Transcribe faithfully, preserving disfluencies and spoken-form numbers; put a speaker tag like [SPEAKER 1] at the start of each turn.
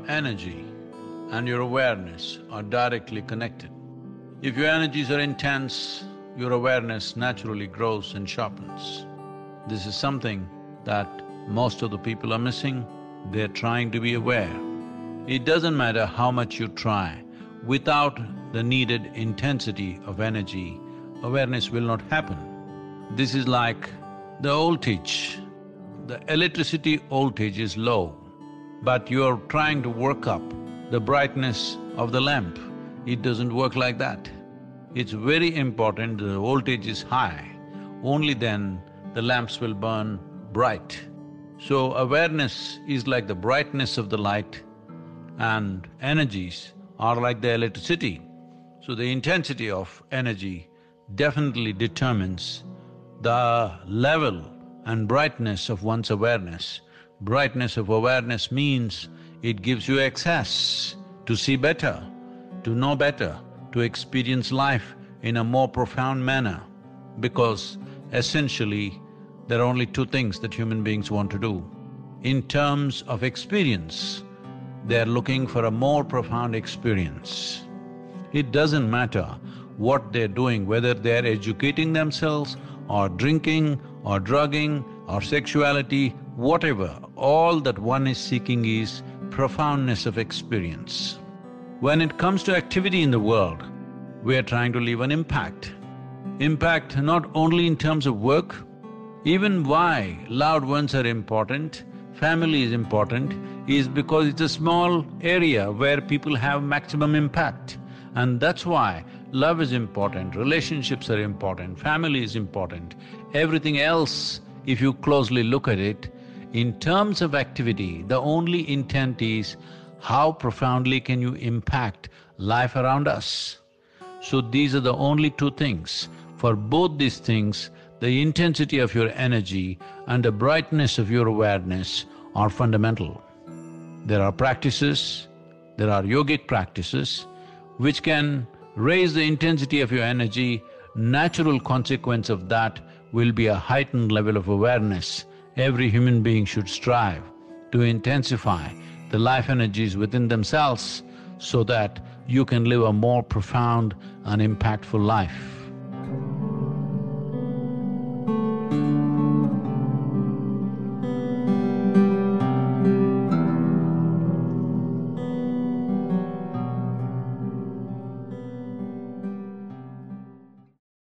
[SPEAKER 1] Your energy and your awareness are directly connected. If your energies are intense, your awareness naturally grows and sharpens. This is something that most of the people are missing. They're trying to be aware. It doesn't matter how much you try, without the needed intensity of energy, awareness will not happen. This is like the voltage. The electricity voltage is low, but you're trying to work up the brightness of the lamp. It doesn't work like that. It's very important the voltage is high, only then the lamps will burn bright. So awareness is like the brightness of the light and energies are like the electricity. So the intensity of energy definitely determines the level and brightness of one's awareness. Brightness of awareness means it gives you access to see better, to know better, to experience life in a more profound manner, because essentially there are only two things that human beings want to do. In terms of experience, they're looking for a more profound experience. It doesn't matter what they're doing, whether they're educating themselves or drinking or drugging or sexuality, whatever, all that one is seeking is profoundness of experience. When it comes to activity in the world, we are trying to leave an impact. Impact not only in terms of work, even why loved ones are important, family is important, is because it's a small area where people have maximum impact. And that's why love is important, relationships are important, family is important. Everything else, if you closely look at it, in terms of activity, the only intent is how profoundly can you impact life around us. So these are the only two things. For both these things, the intensity of your energy and the brightness of your awareness are fundamental. There are practices, there are yogic practices which can raise the intensity of your energy. Natural consequence of that will be a heightened level of awareness. Every human being should strive to intensify the life energies within themselves so that you can live a more profound and impactful life.